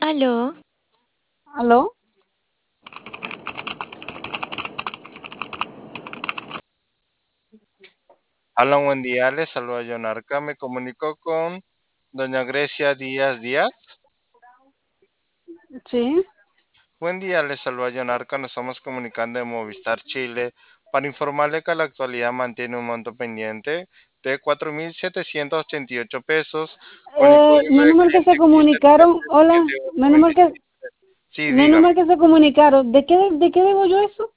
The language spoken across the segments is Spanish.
Aló, ¿Aló? Hola, buen día. Les saluda John Arca. Me comunico con doña Grecia Díaz Díaz. Sí. Buen día, les saluda John Arca. Nos estamos comunicando de Movistar Chile para informarle que la actualidad mantiene un monto pendiente de 4.788 pesos con el código de Menos mal que se cliente comunicaron. Hola, XT78927. Sí, menos dígame. mal que se comunicaron. ¿De qué debo yo eso?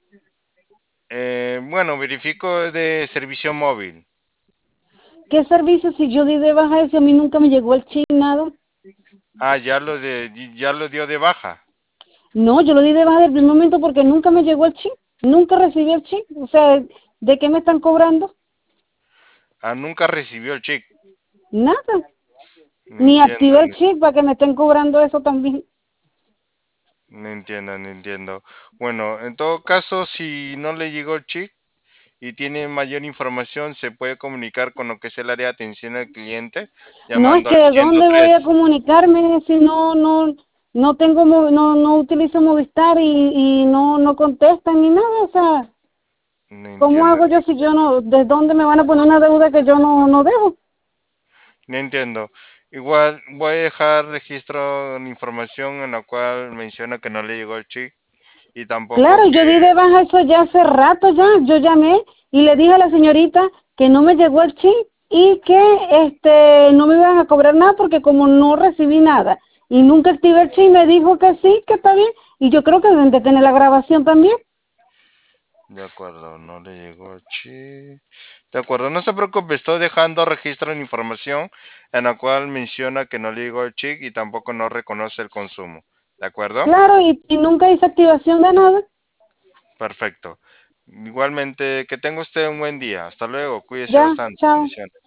Bueno, verifico de servicio móvil. ¿Qué servicio si yo di de baja eso? A mí nunca me llegó el chip, nada. Ah, ya lo dio de baja. No, yo lo di de baja del primer momento porque nunca me llegó el chip. Nunca recibí el chip. O sea, ¿de qué me están cobrando? Ah, nunca recibió el cheque. Nada. No Ni entiendo. activé el chip para que me estén cobrando eso también. No entiendo, no entiendo. Bueno, en todo caso, si no le llegó el chip y tiene mayor información, se puede comunicar con lo que es el área de atención al cliente No, es llamando que al ¿de ciento dónde voy a tres. comunicarme si no tengo, no utilizo Movistar y no contestan ni nada? O sea, No ¿cómo entiendo, hago yo si yo no, de dónde me van a poner una deuda que yo no debo? no entiendo. Igual voy a dejar registro de información en la cual menciona que no le llegó el chip y tampoco Claro, que yo di de baja eso ya hace rato ya. Yo llamé y le dije a la señorita que no me llegó el chip y que no me iban a cobrar nada porque como no recibí nada y nunca activé el chip, me dijo que sí, que está bien. Y yo creo que deben de tener la grabación también. de acuerdo, no le llegó el chip. De acuerdo, no se preocupe, estoy dejando registro en información en la cual menciona que no le llegó el chip y tampoco no reconoce el consumo. ¿De acuerdo? Claro, y nunca hice activación de nada. Perfecto. Igualmente, que tenga usted un buen día. Hasta luego. Cuídese Ya, bastante. chao. Bendiciones.